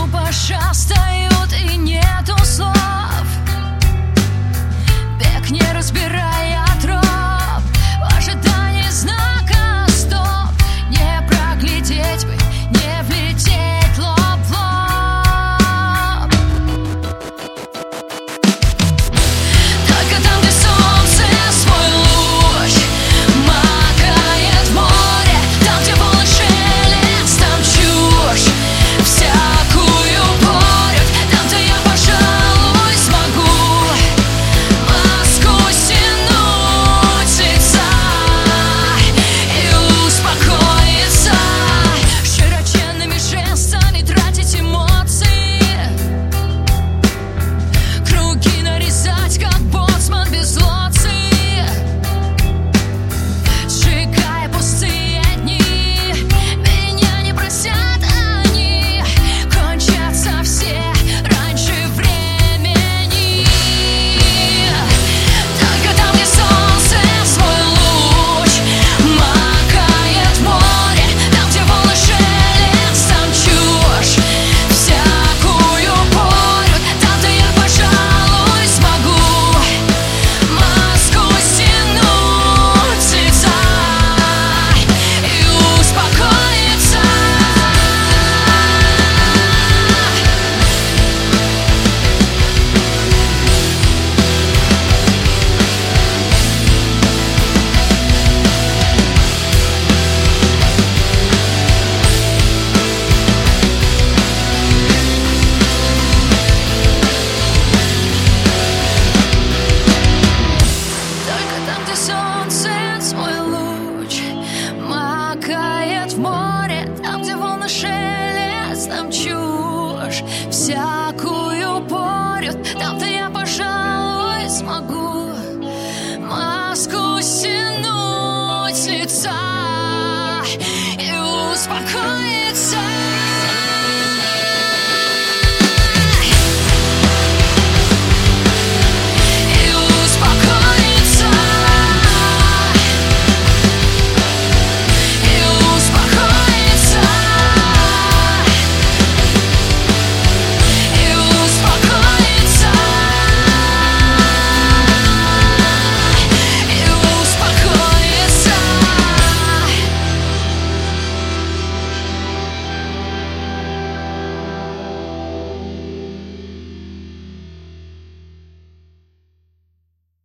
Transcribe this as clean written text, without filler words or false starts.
Глупо шастают и нету слов. Бег, не разбирая троп, в ожидании знака стоп. Не проглядеть бы, не влететь лоб в лоб. Только там, где солнце свой луч макает в море, там, где волны шелест, там чушь всякую порют. Там, где я, пожалуй, смогу маску стянуть лица и успокоиться. Широченными жестами тратить эмоции, круги нарезать, как боцман без лоции, сжигая пустые дни. Меня не просят они, кончатся все раньше времени. Только там, где солнце свой луч макает в море, там, где волны шелест, там чушь всякую порют. Там, где я, пожалуй, смогу маску стянуть с лица и успокоиться. Только там, где солнце свой луч макает в море, там, где волны шелест, там чушь всякую